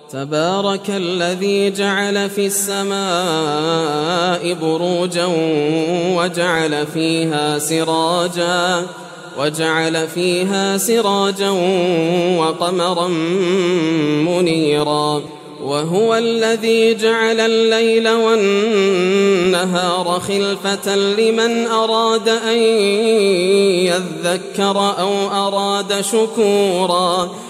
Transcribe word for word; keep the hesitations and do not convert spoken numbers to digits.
تبارك الذي جعل في السماء بروجا وجعل فيها سراجا وجعل فيها سراجا وقمرا منيرا وهو الذي جعل الليل والنهار خلفة لمن أراد أن يذكر أو أراد شكورا